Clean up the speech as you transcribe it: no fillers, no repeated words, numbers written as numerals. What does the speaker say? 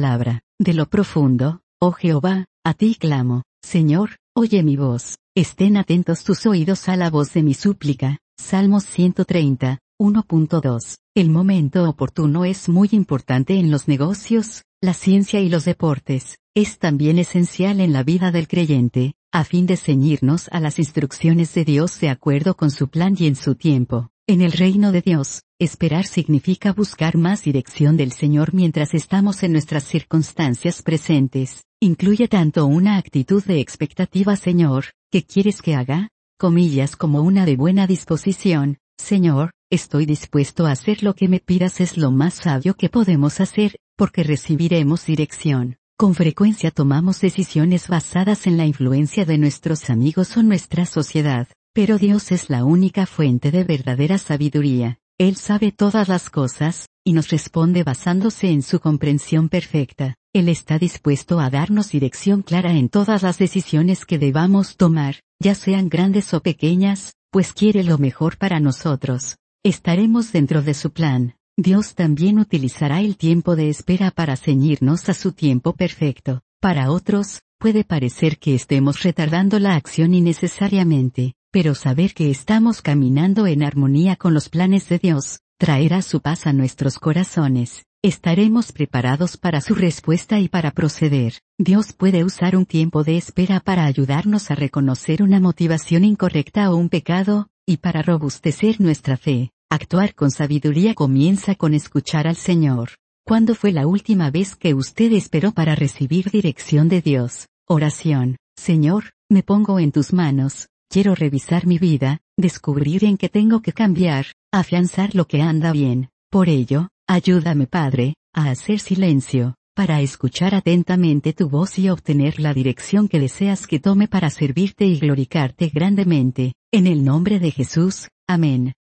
palabra. De lo profundo, oh Jehová, a ti clamo. Señor, oye mi voz. Estén atentos tus oídos a la voz de mi súplica. Salmos 130, 1.2. El momento oportuno es muy importante en los negocios, la ciencia y los deportes. Es también esencial en la vida del creyente, a fin de ceñirnos a las instrucciones de Dios de acuerdo con su plan y en su tiempo. En el reino de Dios, esperar significa buscar más dirección del Señor mientras estamos en nuestras circunstancias presentes. Incluye tanto una actitud de expectativa, Señor, ¿qué quieres que haga? Comillas, como una de buena disposición. Señor, estoy dispuesto a hacer lo que me pidas, es lo más sabio que podemos hacer, porque recibiremos dirección. Con frecuencia tomamos decisiones basadas en la influencia de nuestros amigos o nuestra sociedad, pero Dios es la única fuente de verdadera sabiduría. Él sabe todas las cosas, y nos responde basándose en su comprensión perfecta. Él está dispuesto a darnos dirección clara en todas las decisiones que debamos tomar, ya sean grandes o pequeñas, pues quiere lo mejor para nosotros. Estaremos dentro de su plan. Dios también utilizará el tiempo de espera para ceñirnos a su tiempo perfecto. Para otros, puede parecer que estemos retardando la acción innecesariamente, pero saber que estamos caminando en armonía con los planes de Dios, traerá su paz a nuestros corazones. Estaremos preparados para su respuesta y para proceder. Dios puede usar un tiempo de espera para ayudarnos a reconocer una motivación incorrecta o un pecado, y para robustecer nuestra fe. Actuar con sabiduría comienza con escuchar al Señor. ¿Cuándo fue la última vez que usted esperó para recibir dirección de Dios? Oración. Señor, me pongo en tus manos. Quiero revisar mi vida, descubrir en qué tengo que cambiar, afianzar lo que anda bien. Por ello, ayúdame, Padre, a hacer silencio, para escuchar atentamente tu voz y obtener la dirección que deseas que tome para servirte y glorificarte grandemente. En el nombre de Jesús, amén.